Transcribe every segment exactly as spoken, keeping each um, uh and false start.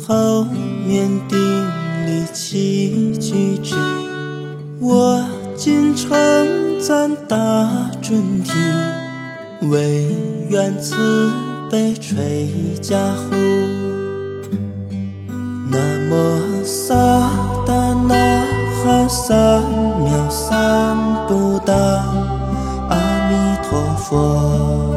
后面顶礼七句之，我今称赞大准提，唯愿慈悲垂加护。南无萨达那哈三藐三菩达阿弥陀佛。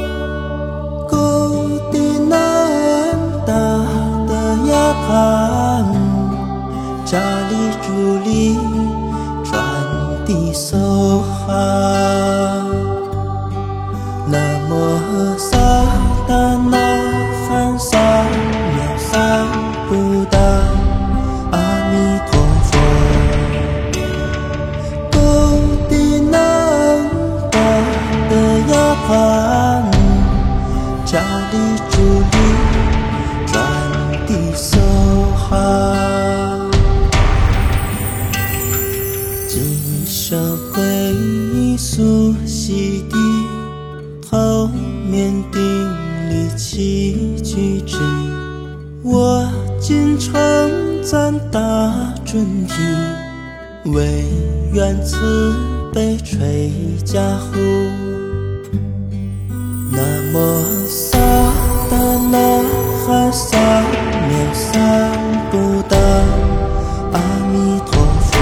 古迪南达的亚盘扎里朱里传递梭哈。南无萨达那哈三藐三菩达阿弥陀佛。古迪南达的亚盘扎里朱里传递梭哈。今生皈依苏悉地，后面顶礼七句之，我今称赞大准提，唯愿慈悲垂加护。南无萨达那哈三藐三菩达阿弥陀佛。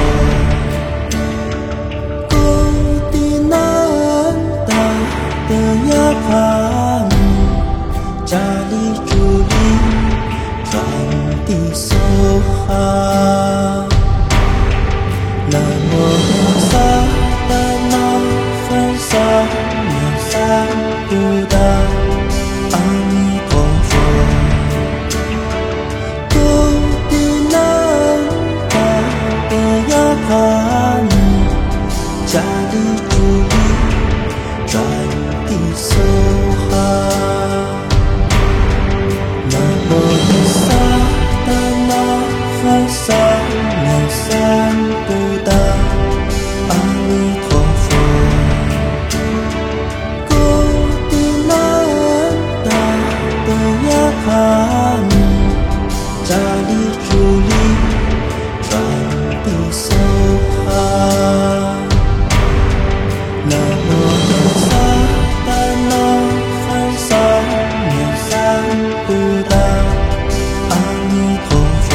古迪南达的亚盘扎里朱里传递梭哈。南无萨达那哈三藐三菩达阿弥陀佛。古迪南达的亚盘扎里朱里传递梭哈。南无萨达那哈三藐三菩达阿弥陀佛。古迪南达的亚盘扎里朱里传递梭哈。南无萨达那哈三藐三菩达阿弥陀佛。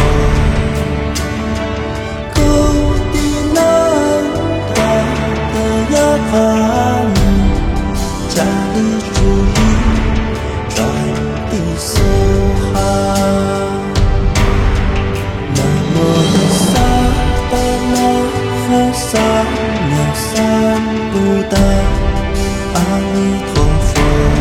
古迪南达的亚盘扎里朱里传递梭哈。南无萨达那哈三藐三菩达阿弥陀佛。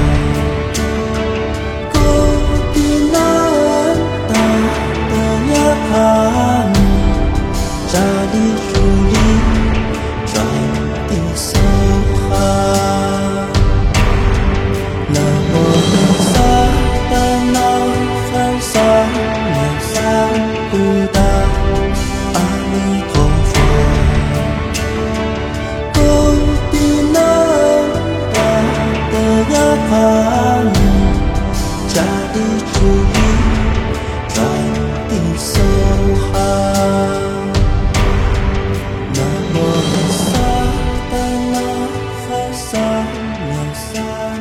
古迪南达的亚盘扎里朱里传递梭哈。南无萨达那哈三藐三菩达阿弥陀佛。古迪南达的亚盘扎里朱里传递梭哈。南无萨达那哈三藐三